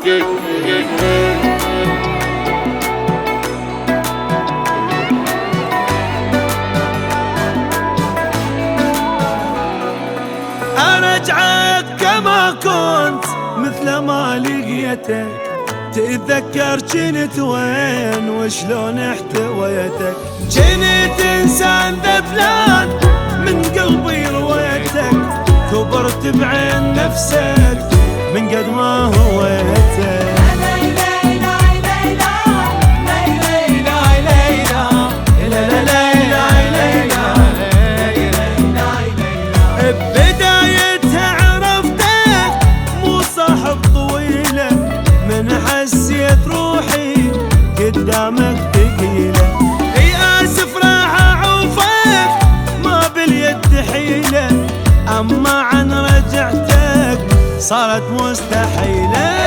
ارجعك كما كنت مثل ما لقيتك، تتذكر جنت وين وشلون احتويتك. جنت انسان ذبلان من قلبي رويتك، كبرت بعين نفسك من قد ما هويتك. بدايتها عرفتك مو صاحب طويلة، من حسيت روحي قدامك ثقيلة. اي اسف راح اعوفك ما باليد حيلة، اما عن رجعتك صارت مستحيلة.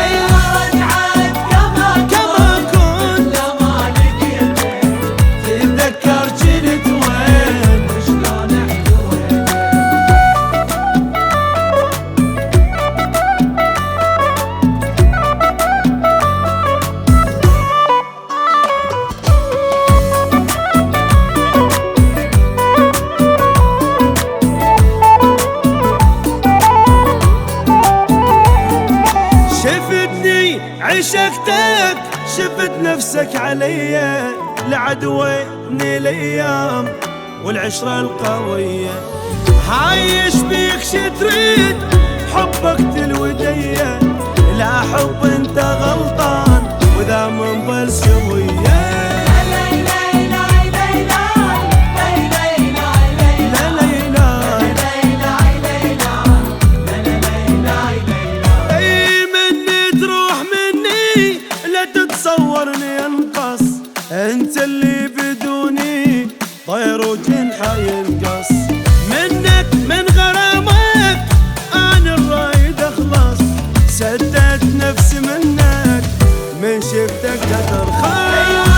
عشقتك شفت نفسك عليا، لعدويني الايام والعشرة القوية. عايش بيك شتريد حبك تلودية، لا حب انت غلطان واذا منظل سوية. تصورني انقص انت اللي بدوني طير وجنحه ينقص. منك من غرامك انا الرايد اخلص، سدت نفسي منك من شفتك ترخص.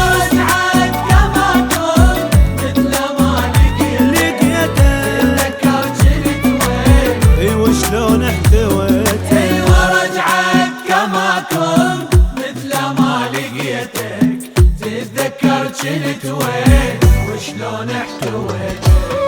وشلون احتويتك. ايوه رجعك كما كنت مثل ما لقيتك، تتذكر جنت وين وشلون احتويتك.